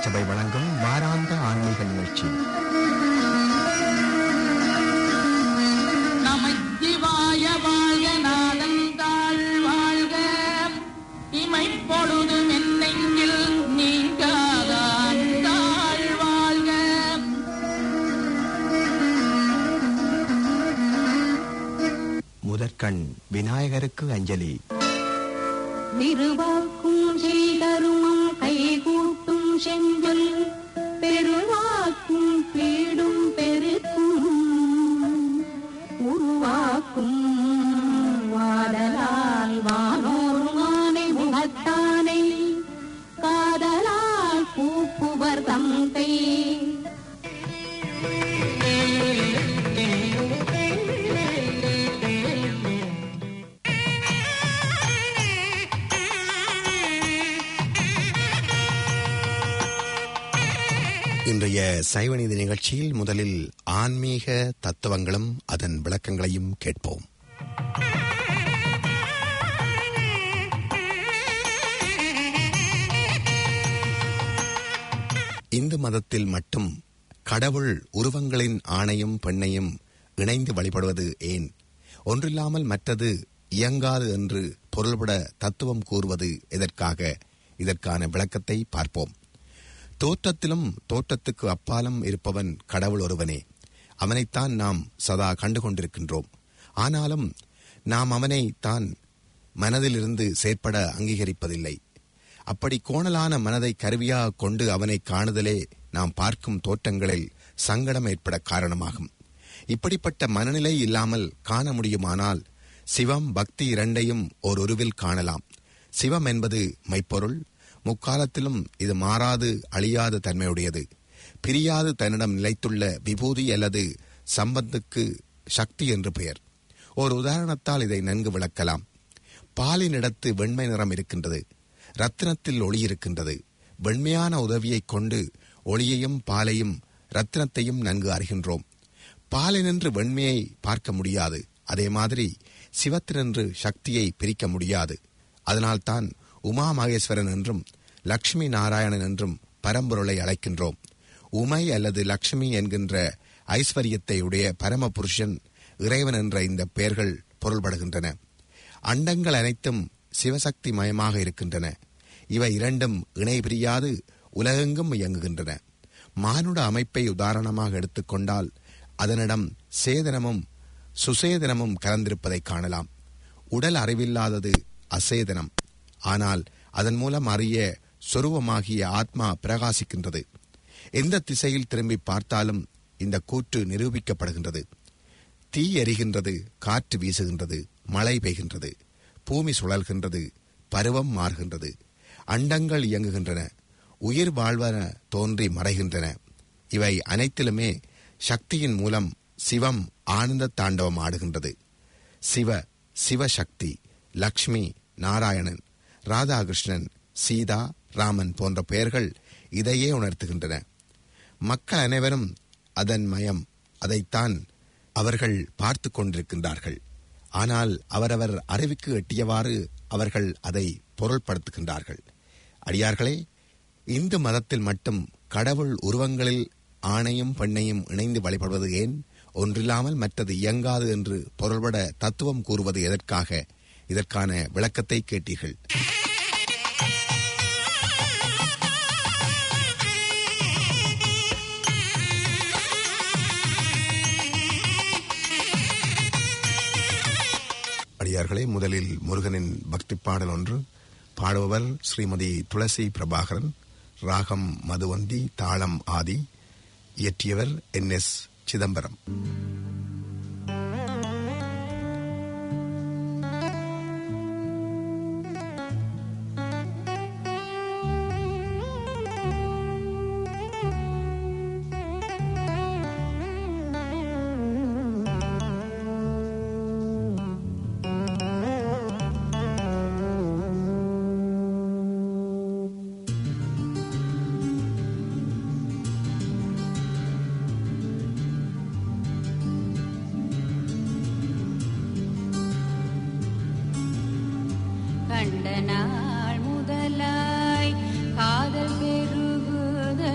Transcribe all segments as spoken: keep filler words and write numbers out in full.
திருச்சபை வழங்கும் வாராந்த ஆன்மீக நிகழ்ச்சி. நமச்சிவாய வாழ்க, நாதந்தாள் வாழ்க, இமைப்பொழுதும் என்னெங்கில் நீங்காதான் தாழ் வாழ்க. முதற்கண் விநாயகருக்கு அஞ்சலி. திருவாக்கும் செய்தருமம் கைகூட்டும் செஞ்சொல் பெருவாக்கும் பீடும் பெருக்கும் உருவாக்கும் வாடலால் வானோருமானை முகத்தானை காதலால் பூப்புவர் தந்தை. இன்றைய சைவநீதி நிகழ்ச்சியில் முதலில் ஆன்மீக தத்துவங்களும் அதன் விளக்கங்களையும் கேட்போம். இந்து மதத்தில் மட்டும் கடவுள் உருவங்களின் ஆணையும் பெண்ணையும் இணைந்து வழிபடுவது ஏன்? ஒன்றில்லாமல் மற்றது இயங்காது என்று பொருள்பட தத்துவம் கூறுவது எதற்காக? இதற்கான விளக்கத்தை பார்ப்போம். தோற்றத்திலும் தோற்றத்துக்கு அப்பாலும் இருப்பவன் கடவுள் ஒருவனே. அவனைத்தான் நாம் சதா கண்டுகொண்டிருக்கின்றோம். ஆனாலும் நாம் அவனைத்தான் மனதிலிருந்து செயற்பட அங்கீகரிப்பதில்லை. அப்படி கோணலான மனதை கருவியாக கொண்டு அவனை காணுதலே நாம் பார்க்கும் தோற்றங்களில் சங்கடம் ஏற்பட காரணமாகும். இப்படிப்பட்ட மனநிலை இல்லாமல் காண முடியுமானால் சிவம் பக்தி இரண்டையும் ஓர் உருவில் காணலாம். சிவம் என்பது மெய்ப்பொருள். முக்காலத்திலும் இது மாறாது அழியாத தன்மையுடையது. பிரியாது தன்னிடம் நிலைத்துள்ள விபூதி அல்லது சம்பத்துக்கு சக்தி என்று பெயர். ஒரு உதாரணத்தால் இதை நன்கு விளக்கலாம். பாலினிடத்து வெண்மை நிறம் இருக்கின்றது. ரத்தினத்தில் ஒளி இருக்கின்றது. வெண்மையான உதவியை கொண்டு ஒளியையும் பாலையும் ரத்தினத்தையும் நன்கு அறிகின்றோம். பாலினின்று வெண்மையை பார்க்க முடியாது. அதே மாதிரி சிவத்தினின்று சக்தியை பிரிக்க முடியாது. அதனால்தான் உமா மகேஸ்வரன் என்றும் லக்ஷ்மி நாராயணன் என்றும் பரம்பொருளை அழைக்கின்றோம். உமை அல்லது லக்ஷ்மி என்கின்ற ஐஸ்வர்யத்தை உடைய பரமபுருஷன் இறைவன் என்ற இந்த பெயர்கள் பொருள்படுகின்றன. அண்டங்கள் அனைத்தும் சிவசக்தி மயமாக இருக்கின்றன. இவை இரண்டும் இணை பிரியாது உலகெங்கும் இயங்குகின்றன. மானுட அமைப்பை உதாரணமாக எடுத்துக்கொண்டால் அதனிடம் சேதனமும் சுசேதனமும் கலந்திருப்பதை காணலாம். உடல் அறிவில்லாதது அசேதனம். ஆனால் அதன் மூலம் அறிய சொருவமாகிய ஆத்மா பிரகாசிக்கின்றது. எந்த திசையில் திரும்பி பார்த்தாலும் இந்த கூற்று நிரூபிக்கப்படுகின்றது. தீ எரிகின்றது, காற்று வீசுகின்றது, மழை பெய்கின்றது, பூமி சுழல்கின்றது, பருவம் மாறுகின்றது, அண்டங்கள் இயங்குகின்றன, உயிர் வாழ்வன தோன்றி மறைகின்றன. இவை அனைத்திலுமே சக்தியின் மூலம் சிவம் ஆனந்த தாண்டவம் ஆடுகின்றது. சிவ, சிவசக்தி, லக்ஷ்மி, நாராயணன், ராதாகிருஷ்ணன், சீதா, ராமன் போன்ற பெயர்கள் இதையே உணர்த்துகின்றன. மக்கள் அனைவரும் அதன் மயம். அதைத்தான் அவர்கள் பார்த்து கொண்டிருக்கின்றார்கள். ஆனால் அவரவர் அறிவுக்கு எட்டியவாறு அவர்கள் அதை பொருள்படுத்துகின்றார்கள். அடியார்களே, இந்து மதத்தில் மட்டும் கடவுள் உருவங்களில் ஆணையும் பெண்ணையும் இணைந்து வழிபடுவது ஏன்? ஒன்றில்லாமல் மற்றது இயங்காது என்று பொருள்பட தத்துவம் கூறுவது எதற்காக? இதற்கான விளக்கத்தை கேட்டீர்கள். அடியார்களே, முதலில் முருகனின் பக்தி பாடல் ஒன்று. பாடுபவர் ஸ்ரீமதி துளசி பிரபாகரன். ராகம் மதுவந்தி, தாளம் ஆதி. இயற்றியவர் என் எஸ் சிதம்பரம். கண்ட நாள் முதலாய் காதல் பெருகுதல்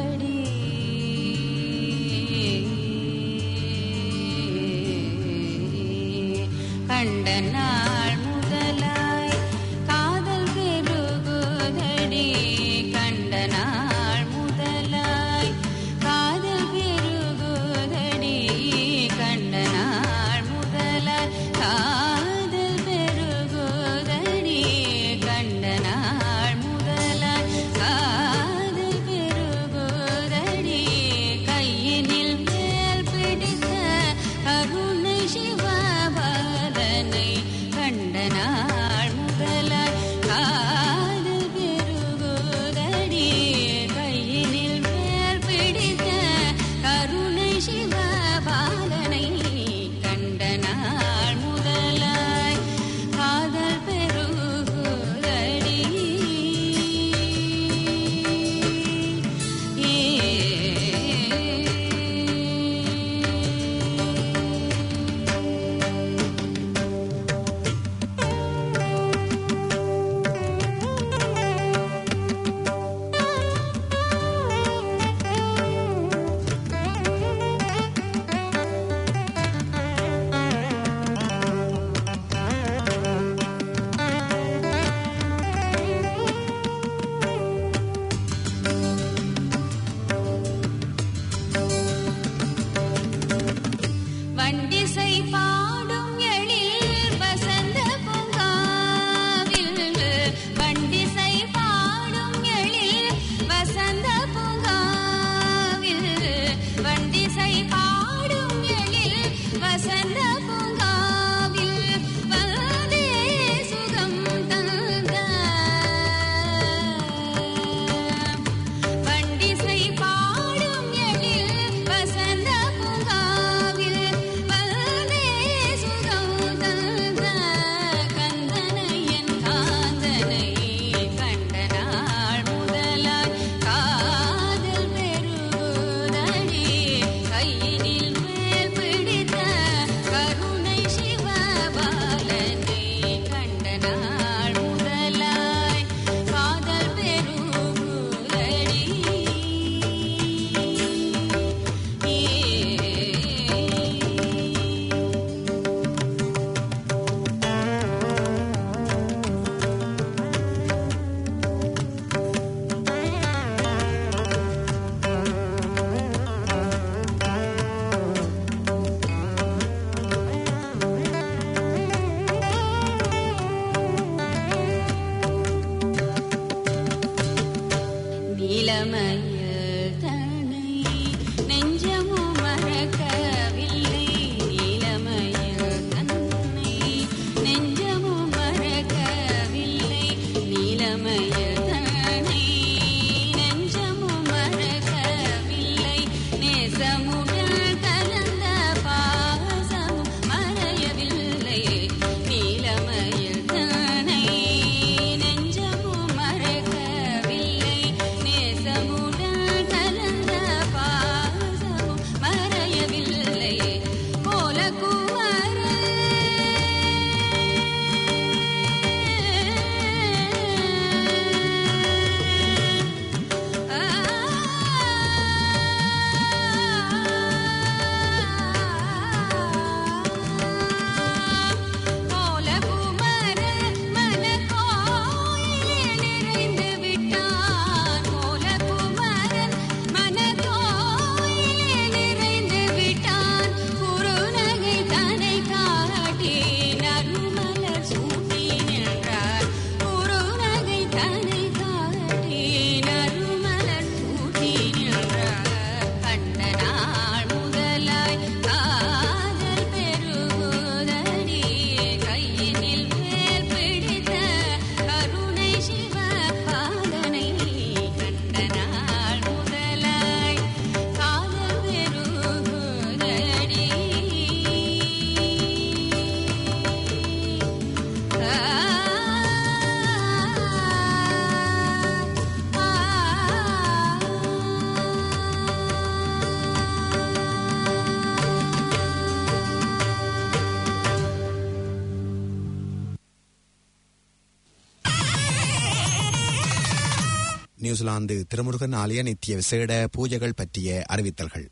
நியூசிலாந்து திருமுருகன் ஆலய நித்திய விசேட பூஜைகள் பற்றிய அறிவித்தல்கள்.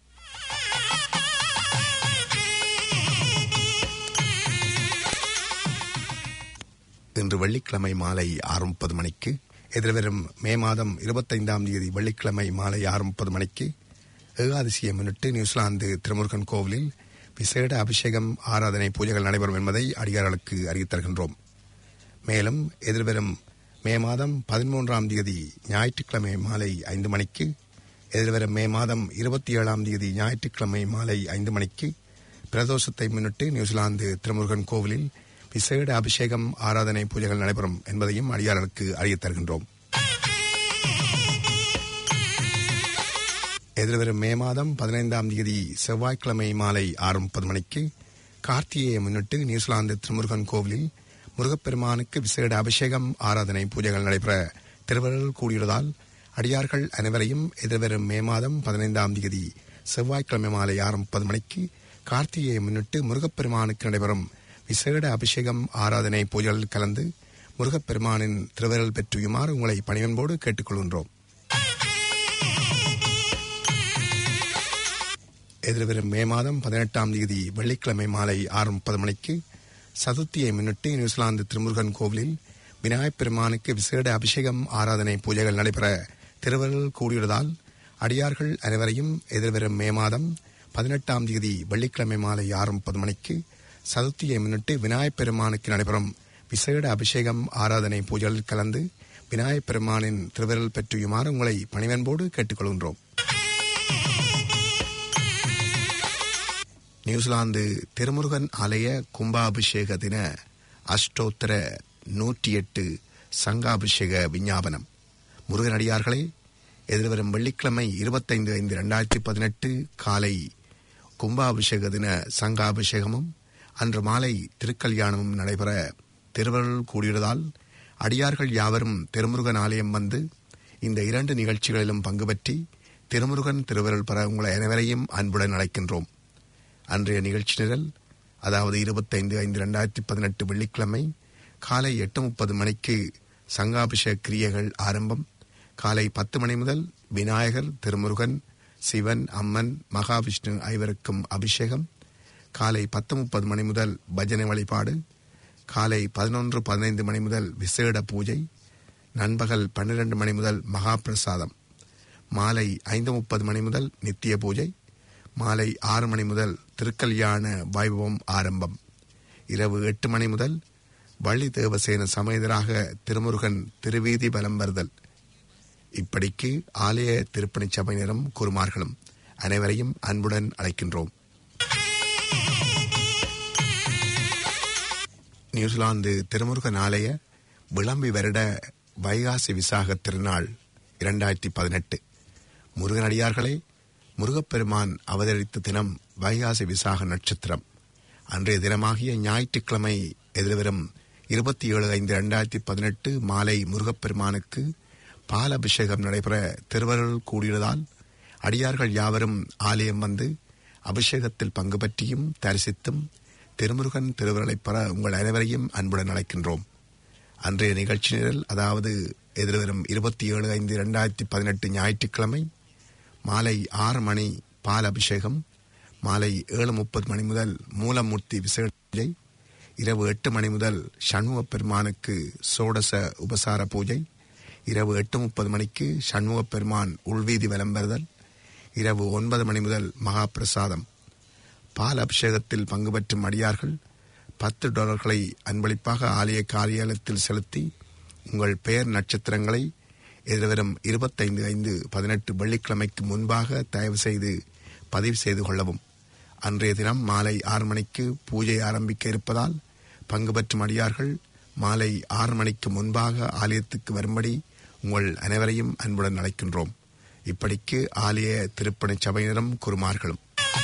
இன்று வெள்ளிக்கிழமை மாலை ஆறு முப்பது மணிக்கு, எதிர்வரும் மே மாதம் இருபத்தைந்தாம் தேதி வெள்ளிக்கிழமை மாலை ஆறு முப்பது மணிக்கு ஏகாதசியை முன்னிட்டு நியூசிலாந்து திருமுருகன் கோவிலில் விசேட அபிஷேகம் ஆராதனை பூஜைகள் நடைபெறும் என்பதை அடியார்களுக்கு அறிவித்தருகின்றோம். மேலும் எதிர்வரும் மே மாதம் பதிமூன்றாம் தேதி ஞாயிற்றுக்கிழமை மாலை ஐந்து மணிக்கு, எதிர்வரும் மே மாதம் இருபத்தி ஏழாம் தேதி ஞாயிற்றுக்கிழமை மாலை ஐந்து மணிக்கு பிரதோஷத்தை முன்னிட்டு நியூசிலாந்து திருமுருகன் கோவிலில் விசேட அபிஷேகம் ஆராதனை பூஜைகள் நடைபெறும் என்பதையும் அடியார்களுக்கு அறியத் தருகின்றோம். எதிர்வரும் மே மாதம் பதினைந்தாம் தேதி செவ்வாய்க்கிழமை மாலை ஆறு முப்பது மணிக்கு கார்த்திகையை முன்னிட்டு நியூசிலாந்து திருமுருகன் கோவிலில் முருகப்பெருமானுக்கு விசேட அபிஷேகம் ஆராதனை பூஜைகள் நடைபெற திருவருள் கூடியுள்ளதால் அடியார்கள் அனைவரையும் எதிர்வரும் மே மாதம் பதினைந்தாம் தேதி செவ்வாய்க்கிழமை மாலை ஆறு முப்பது மணிக்கு கார்த்திகையை முன்னிட்டு முருகப்பெருமானுக்கு நடைபெறும் விசேட அபிஷேகம் ஆராதனை பூஜைகளில் கலந்து முருகப்பெருமானின் திருவருள் பெற்றுயுமாறு உங்களை பணிவன்போடு கேட்டுக்கொள்கின்றோம். எதிர்வரும் மே மாதம் பதினெட்டாம் தேதி வெள்ளிக்கிழமை மாலை ஆறு முப்பது மணிக்கு சதுர்த்தியை முன்னிட்டு நியூசிலாந்து திருமுருகன் கோவிலில் விநாயகப் பெருமானுக்கு விசேட அபிஷேகம் ஆராதனை பூஜைகள் நடைபெற திருவருள் கூடியுள்ளதால் அடியார்கள் அனைவரையும் எதிர்வரும் மே மாதம் பதினெட்டாம் தேதி வெள்ளிக்கிழமை மாலை ஆறு முப்பது மணிக்கு சதுர்த்தியை முன்னிட்டு விநாயகப் பெருமானுக்கு நடைபெறும் விசேட அபிஷேகம் ஆராதனை பூஜைகளில் கலந்து விநாயகப் பெருமானின் திருவருள் பெற்றுயுமாறு உங்களை பணிவன்போடு கேட்டுக்கொள்கின்றோம். நியூசிலாந்து திருமுருகன் ஆலய கும்பாபிஷேக தின அஷ்டோத்தர நூற்றி எட்டு சங்காபிஷேக விஞ்ஞாபனம். முருகனடியார்களே, எதிர்வரும் வெள்ளிக்கிழமை இருபத்தைந்து ஐந்து இரண்டாயிரத்தி பதினெட்டு காலை கும்பாபிஷேக தின சங்காபிஷேகமும் அன்று மாலை திருக்கல்யாணமும் நடைபெற திருவருள் கூடியுள்ளதால் அடியார்கள் யாவரும் திருமுருகன் ஆலயம் வந்து இந்த இரண்டு நிகழ்ச்சிகளிலும் பங்கு பற்றி திருமுருகன் திருவருள் பெற உங்களை அனைவரையும் அன்புடன் அழைக்கின்றோம். அன்றைய நிகழ்ச்சி நிரல், அதாவது இருபத்தைந்து ஐந்து இரண்டாயிரத்தி பதினெட்டு வெள்ளிக்கிழமை காலை எட்டு முப்பது மணிக்கு சங்காபிஷேக கிரியைகள் ஆரம்பம். காலை பத்து மணி முதல் விநாயகர், திருமுருகன், சிவன், அம்மன், மகாவிஷ்ணு ஐவருக்கும் அபிஷேகம். காலை பத்து முப்பது மணி முதல் பஜனை வழிபாடு. காலை பதினொன்று பதினைந்து மணி முதல் விசேட பூஜை. நண்பகல் பன்னிரண்டு மணி முதல் மகா பிரசாதம். மாலை ஐந்து முப்பது மணி முதல் நித்திய பூஜை. மாலை ஆறு மணி முதல் திருக்கல்யாண வைபவம் ஆரம்பம். இரவு எட்டு மணி முதல் வள்ளி தேவசேன சமேதராக திருமுருகன் திருவீதி பலம் வருதல். இப்படிக்கு ஆலய திருப்பணி சபையினரும் குருமார்களும் அனைவரையும் அன்புடன் அழைக்கின்றோம். நியூசிலாந்து திருமுருகன் ஆலய விளம்பி வருட வைகாசி விசாக திருநாள் இரண்டாயிரத்தி பதினெட்டு. முருகனடியார்களே, முருகப்பெருமான் அவதரித்த தினம் வைகாசி விசாக நட்சத்திரம். அன்றைய தினமாகிய ஞாயிற்றுக்கிழமை எதிர்வரும் இருபத்தி ஏழு ஐந்து இரண்டாயிரத்தி பதினெட்டு மாலை முருகப்பெருமானுக்கு பால் அபிஷேகம் நடைபெற திருவருள் கூடியதால் அடியார்கள் யாவரும் ஆலயம் வந்து அபிஷேகத்தில் பங்கு பற்றியும் தரிசித்தும் திருமுருகன் திருவருளை பெற உங்கள் அனைவரையும் அன்புடன் அழைக்கின்றோம். அன்றைய நிகழ்ச்சி நிரல், அதாவது எதிர்வரும் இருபத்தி ஏழு ஐந்து இரண்டாயிரத்தி பதினெட்டு ஞாயிற்றுக்கிழமை மாலை ஆறு மணி பால் அபிஷேகம். மாலை ஏழு முப்பது மணி முதல் மூலமூர்த்தி விசேட பூஜை. இரவு எட்டு மணி முதல் சண்முக பெருமானுக்கு சோடச உபசார பூஜை. இரவு எட்டு முப்பது மணிக்கு சண்முக பெருமான் உள்வீதி வலம் வருதல். இரவு ஒன்பது மணி முதல் மகா பிரசாதம். பால் அபிஷேகத்தில் பங்கு பெற்றும் அடியார்கள் பத்து டாலர்களை அன்பளிப்பாக ஆலய காரியாலயத்தில் செலுத்தி உங்கள் பெயர் நட்சத்திரங்களை எதிர்வரும் இருபத்தைந்து ஐந்து பதினெட்டு வெள்ளிக்கிழமைக்கு முன்பாக தயவு செய்து பதிவு செய்து கொள்ளவும். அன்றைய தினம் மாலை ஆறு மணிக்கு பூஜை ஆரம்பிக்க இருப்பதால் பங்கு பெற்றும் அடியார்கள் மாலை ஆறு மணிக்கு முன்பாக ஆலயத்துக்கு வரும்படி உங்கள் அனைவரையும் அன்புடன் அழைக்கின்றோம். இப்படிக்கு ஆலய திருப்பணி சபையினரும் குருமார்களும்.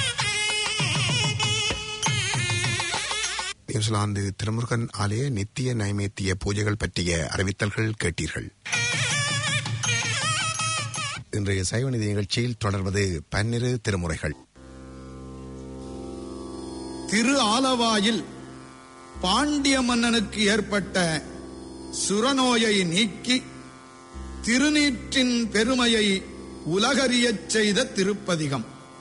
நியூசிலாந்து திருமுருகன் ஆலய நித்திய நைவேத்திய பூஜைகள் பற்றிய அறிவித்தல்கள் கேட்டீர்கள். இன்றைய சைவநிதி நிகழ்ச்சியில் தொடர்வது பன்னிரு திருமுறைகள். திரு ஆலவாயில் பாண்டிய மன்னனுக்கு ஏற்பட்ட சுரநோயை நீக்கி திருநீற்றின் பெருமையை உலகறியச் செய்த திருப்பதிகம்.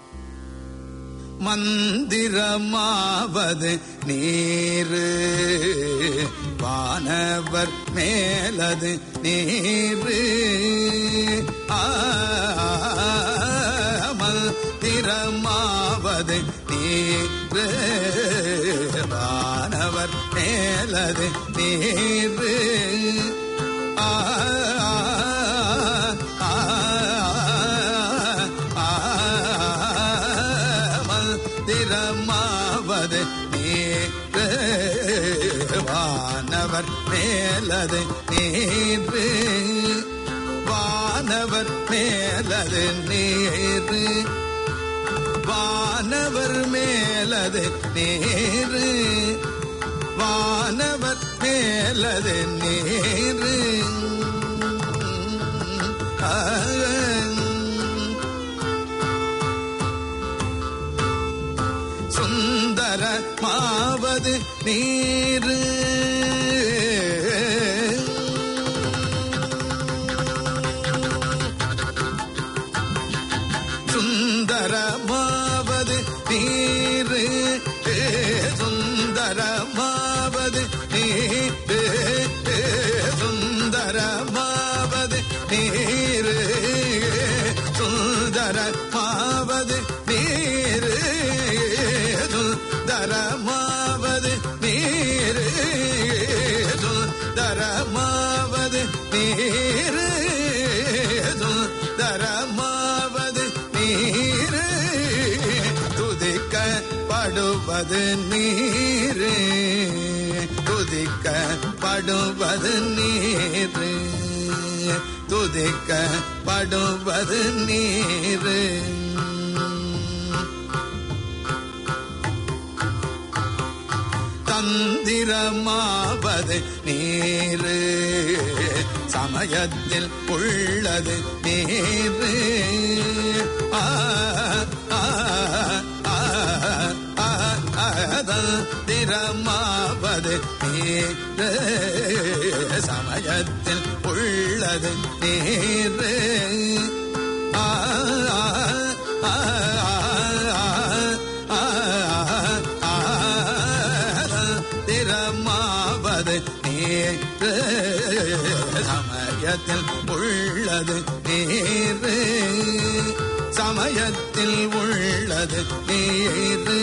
மந்திரமாவது நீரு வானவர் மேலது நீரு. மந்திரமாவது நீரு வானவர் மேலது நீரு. ஆ மந்திரமாவது நீரு வானவர் மேலது நீரு. வானவர் மேலது நீரு. வானவர் மேலது நீரு. வானவர் மேலது நீரு. சுந்தரமாவது நீரு. சுந்தரமாவது நீரு. சுந்தரமாவது நீரு. சுந்தரமாவது நீரு. சுந்தரமாவது நீரு. சுந்தரமாவது நீரு. சுந்தரமாவது நீரு. சுந்தரமாவது நீரு. துதிக்கப்படுவது நீரு. துதிக்கப்படுவது நீரு. துதிக்கப்படுவது நீரு. தந்திரமாவது நீரு. சமயத்தில் உள்ளது நீரு. ஆ தந்திரமாவது நீரு. சமயத்தில் உள்ளது நீரு. ஆ திரமாவது நீரு. சமயத்தில் உள்ளது நீரு. சமயத்தில் உள்ளது நீரு.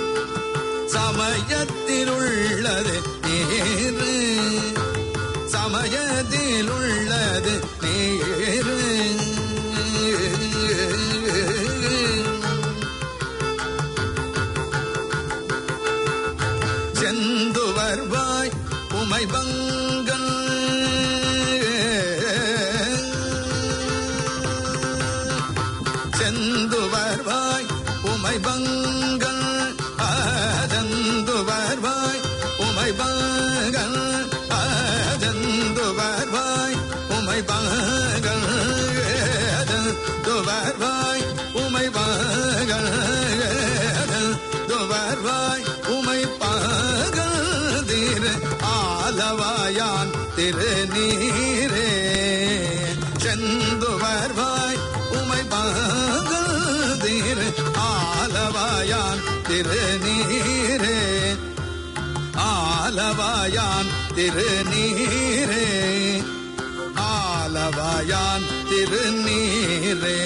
சமயத்தில் உள்ளது நீரு. சமயத்தில் உள்ளது நீரு. செந்துவர்வாய் உமை பங்கன் செந்துவர்வாய் உமை பங்கன். செந்துவர்வாய் உமை பங்கன். செந்துவர்வாய் உமை பங்கன். செந்துவர்வாய் உமை பங்கன். செந்துவர்வாய் உமை பங்கன். திரு ஆலவாயான் திருநீரே. செந்துவர்வாய் உமை பங்கன். திரு ஆலவாயான் திருநீரே. ஆலவாயான் திருநீரே. ஆலவாயான் திருநீரே.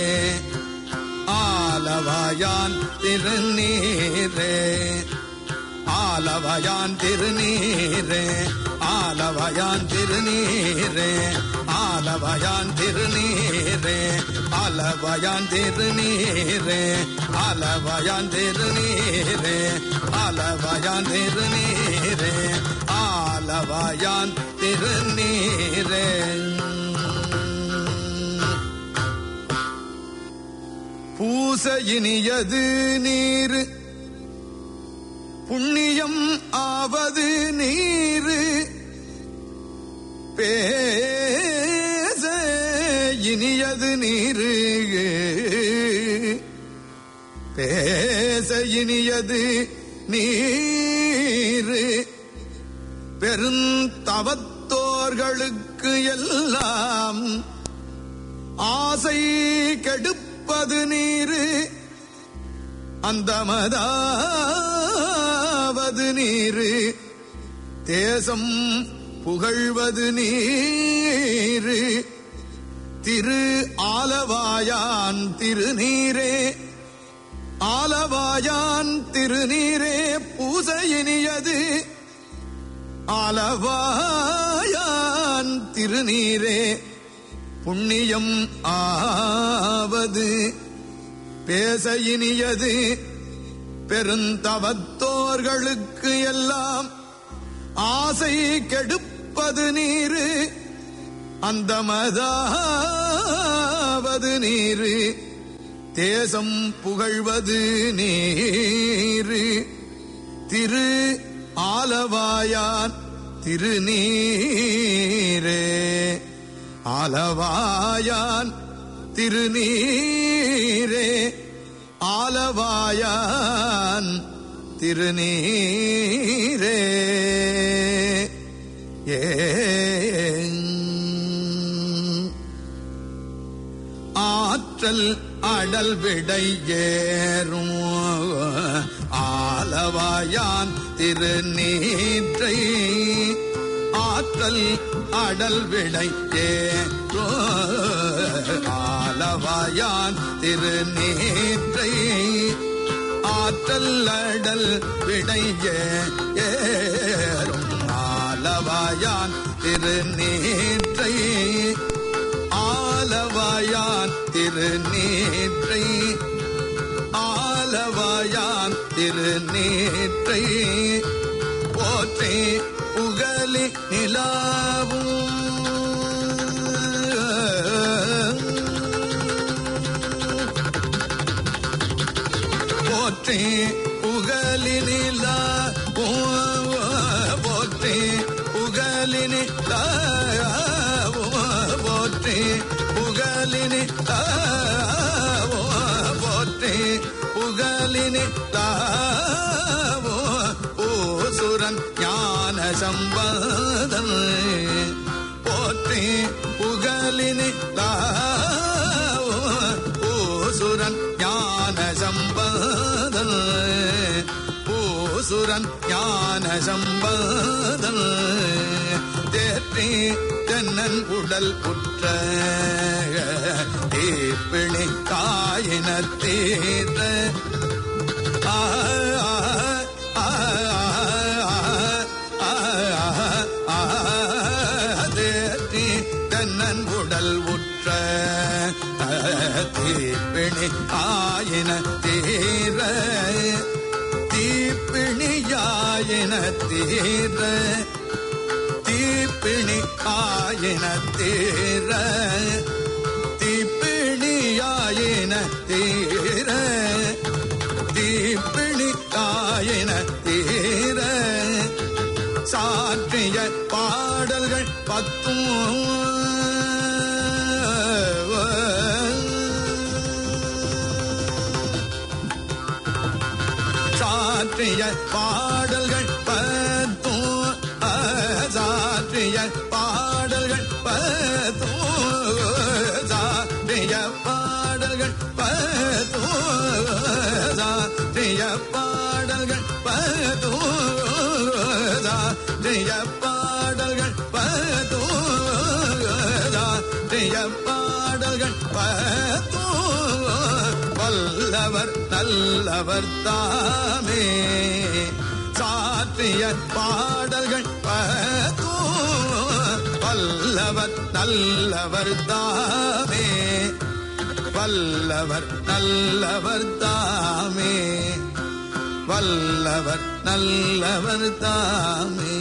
ஆலவாயான் திருநீரே. ஆலவாயான் திருநீரே. ஆலவாயான் திருநீரே. ஆலவாயான் திருநீரே. ஆலவாயான் திருநீரே. ஆலவாயான் திருநீரே. ஆலவாயான் திருநீரே. ஆலவாயான் திருநீரே. பூசையினியது நீரு. புண்ணியம் ஆவது நீரு. பேச இனியது நீரு. பேச இனியது நீரு. பெருந்தவத்தோர்களுக்கு எல்லாம் ஆசை கெடுப்பது நீரு அந்தமதாவது நீரு தேசம் புகழ்வது நீரு திரு ஆலவாயான் திருநீரே ஆலவாயான் திருநீரே பூசையினியது ஆலவாயான் திருநீரே புண்ணியம் ஆவது பேசையினியது பெருந்தவத்தோர்களுக்கு எல்லாம் ஆசை கெடுப்பது நீரு அந்தமதாவது நீரு தேசம் புகழ்வது நீரு திரு ஆலவாயான் திருநீரே ஆலவாயான் திருநீரே ஆலவாயான் திருநீரே ஏ ஆற்றல் அடல் விடை ஏறும் ஆலவாயான் திருநீற்றை ஆற்றல் அடல் விடை ஏறும் ஆலவாயான் திருநீற்றை ஆற்றல் அடல் விடை ஏறும் ஆலவாயான் திருநீற்றை ஆலவாயான் திருநீற்றை ஆலவாயான் திருநீற்றை போற்றி புகழி நிலாவும் போற்றி புகழி நிலா போற்றி புகழி நிலா போற்றி புகழினி தாவோ போற்றி புகழினி தாவோ ஓசுரன் ஞான சம்பதன் போற்றி புகழினி தாவோ ஓசுரன் ஞான சம்பதன் ஓசுரன் ஞான சம்பதன் தேற்றி தென்னன் உடல் புற்ற தீப்பிணி காயின தீர தேற்றி தென்னன் உடல் உற்ற தீப்பிணி காயின தீர தீப்பிணியாயின தீர தீப்பிணி ஆயின தீர தீப்பிணியாயின தீர தீப்பிணி ஆயின தீர சாற்றிய பாடல்கள் பத்தும் சாற்றிய பாடல்கள் பத்தும் சாற்றிய பாடல்கள் பத்தும் சாற்றிய பாடல்கள் பத்தும் சாற்றிய பாடல்கள் பத்தும் சாற்றிய பாடல்கள் பத்தும் சாற்றிய பாடல்கள் பத்தும் வல்லவர் நல்லவர் தாமே சாற்றிய பாடல்கள் பத்தும் வல்லவர் நல்லவர் தாமே வல்லவர் நல்லவர் தாமே வல்லவர் நல்லவர் தாமே.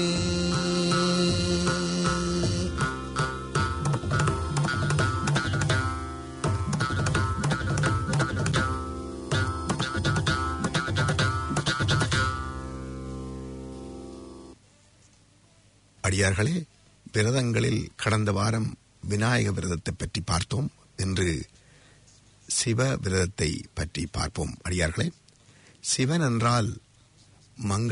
அடியார்களே, விரதங்களில் கடந்த வாரம் விநாயக விரதத்தை பற்றி பார்த்தோம். இன்று சிவ விரதத்தை பற்றி பார்ப்போம். அடியார்களே, சிவன் என்றால்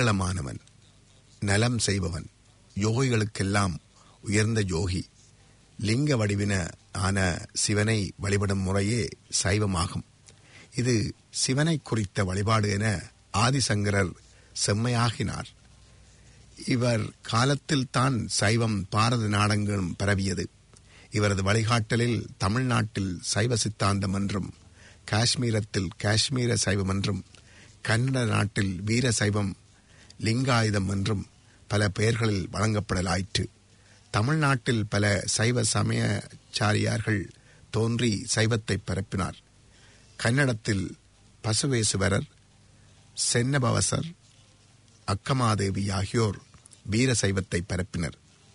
மங்களமானவன், நலம் செய்பவன், யோகிகளுக்கெல்லாம் உயர்ந்த யோகி, லிங்க வடிவின ஆன சிவனை வழிபடும் முறையே சைவமாகும். இது சிவனை குறித்த வழிபாடு என ஆதிசங்கரர் செம்மையாகினார். இவர் காலத்தில் தான் சைவம் பாரத நாடெங்கிலும் பரவியது. இவரது வழிகாட்டலில் தமிழ்நாட்டில் சைவ சித்தாந்தம் என்றும், காஷ்மீரத்தில் காஷ்மீர சைவம் என்றும், கன்னட நாட்டில் வீர சைவம் லிங்காயுதம் என்றும் பல பெயர்களில் வழங்கப்படலாயிற்று. தமிழ்நாட்டில் பல சைவ சமயச்சாரியார்கள் தோன்றி சைவத்தை பரப்பினார். கன்னடத்தில் பசுவேசுவரர், சென்னபவசர், அக்கமாதேவி ஆகியோர் வீர சைவத்தை பரப்பினர்.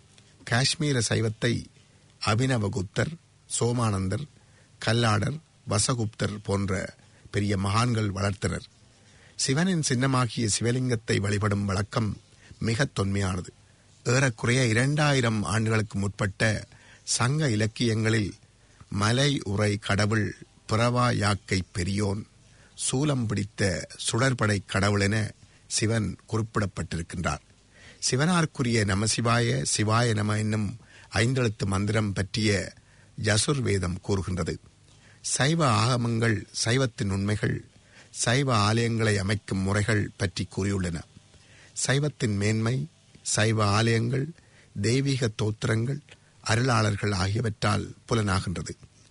காஷ்மீர சைவத்தை அபினவகுப்தர், சோமானந்தர், கல்லாடர், வசகுப்தர் போன்ற பெரிய மகான்கள் வளர்த்தனர். சிவனின் சின்னமாகிய சிவலிங்கத்தை வழிபடும் வழக்கம் மிக தொன்மையானது. ஏறக்குறைய இரண்டாயிரம் ஆண்டுகளுக்கு முற்பட்ட சங்க இலக்கியங்களில் மலை உரை கடவுள் பிறவா யாக்கை பெரியோன், சூலம் பிடித்த சுடற்படை கடவுள் என சிவன் குறிப்பிடப்பட்டிருக்கின்றார். சிவனார்க்குரிய நமசிவாய சிவாய நம என்னும் ஐந்தெழுத்து மந்திரம் பற்றிய யசுர்வேதம் கூறுகின்றது. சைவ ஆகமங்கள் சைவத்தின் உண்மைகள், சைவ ஆலயங்களை அமைக்கும் முறைகள் பற்றி கூறியுள்ளன. சைவத்தின் மேன்மை, சைவ ஆலயங்கள், தெய்வீக தோத்திரங்கள், அருளாளர்கள் ஆகியவற்றால் புலனாகின்றது.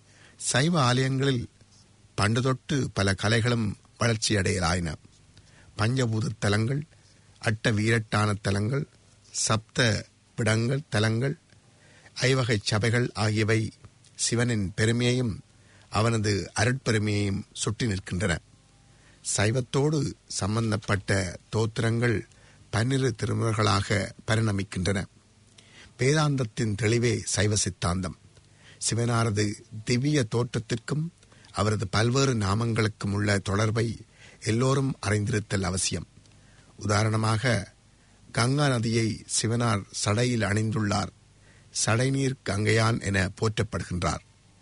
சைவ ஆலயங்களில் பண்டு தொட்டு பல கலைகளும் வளர்ச்சியடையலாயின. பஞ்சபூத தலங்கள், அட்ட வீரட்டான தலங்கள், சப்த விடங்கள் தலங்கள், ஐவகை சபைகள் ஆகியவை சிவனின் பெருமையையும் அவனது அருட்பெருமையையும் சுட்டி நிற்கின்றன. சைவத்தோடு சம்பந்தப்பட்ட தோத்திரங்கள் பன்னிரு திருமுறைகளாக பரிணமிக்கின்றன. வேதாந்தத்தின் தெளிவே சைவ சித்தாந்தம். சிவனாரது திவ்ய தோற்றத்திற்கும் அவரது பல்வேறு நாமங்களுக்கும் உள்ள தொடர்பை எல்லோரும் அறிந்திருத்தல் அவசியம். உதாரணமாக, கங்கா நதியை சிவனார் சடையில் அணிந்துள்ளார். சடைநீர் கங்கையான் என போற்றப்படுகின்றார்.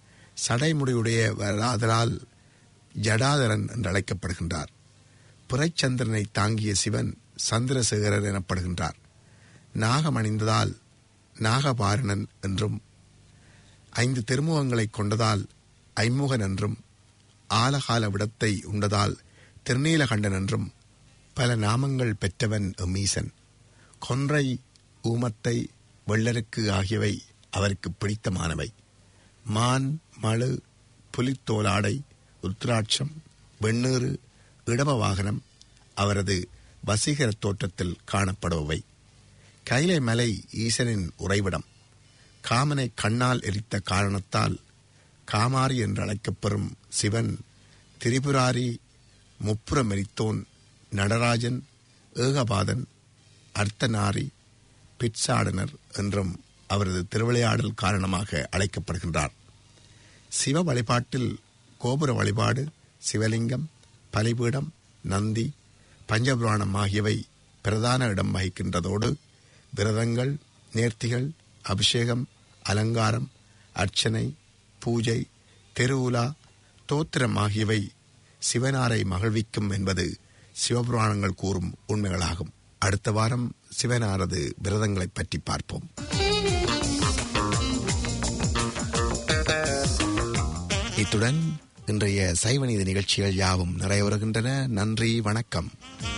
சடைமுடியுடையவராதலால் ஜடாதரன் என்று அழைக்கப்படுகின்றார். புரைச்சந்திரனை தாங்கிய சிவன் சந்திரசேகரர் எனப்படுகின்றார். நாகம் அணிந்ததால் நாகபாரணன் என்றும், ஐந்து திருமுகங்களை கொண்டதால் ஐமுகன் என்றும், ஆலகால விடத்தை உண்டதால் திருநீலகண்டன் என்றும் பல நாமங்கள் பெற்றவன் எம்மீசன். கொன்றை, ஊமத்தை, வெள்ளருக்கு ஆகியவை அவருக்கு பிடித்தமானவை. மான், மழு, புலித்தோலாடை, உத்ராட்சம், வெண்ணீறு, இடப வாகனம் அவரது வசீகர தோற்றத்தில் காணப்படுபவை. கைலை மலை ஈசனின் உறைவிடம். காமனை கண்ணால் எரித்த காரணத்தால் காமாரி என்று அழைக்கப்பெறும் சிவன் திரிபுராரி, முப்புரமெரித்தோன், நடராஜன், ஏகபாதன், அர்த்தநாரி, பிட்சாடனர் என்றும் அவரது திருவிளையாடல் காரணமாக அழைக்கப்படுகின்றார். சிவ வழிபாட்டில் கோபுர வழிபாடு, சிவலிங்கம், பலிபீடம், நந்தி, பஞ்சபுராணம் ஆகியவை பிரதான இடம் வகிக்கின்றதோடு விரதங்கள், நேர்த்திகள், அபிஷேகம், அலங்காரம், அர்ச்சனை, பூஜை, திருவுலா, தோத்திரம் ஆகியவை சிவனாரை மகிழ்விக்கும் என்பது சிவபுராணங்கள் கூறும் உண்மைகளாகும். அடுத்த வாரம் சிவனாரது விரதங்களை பற்றி பார்ப்போம். இத்துடன் இன்றைய சைவநீதி நிகழ்ச்சிகள் யாவும் நிறைவுறுகின்றன. நன்றி, வணக்கம்.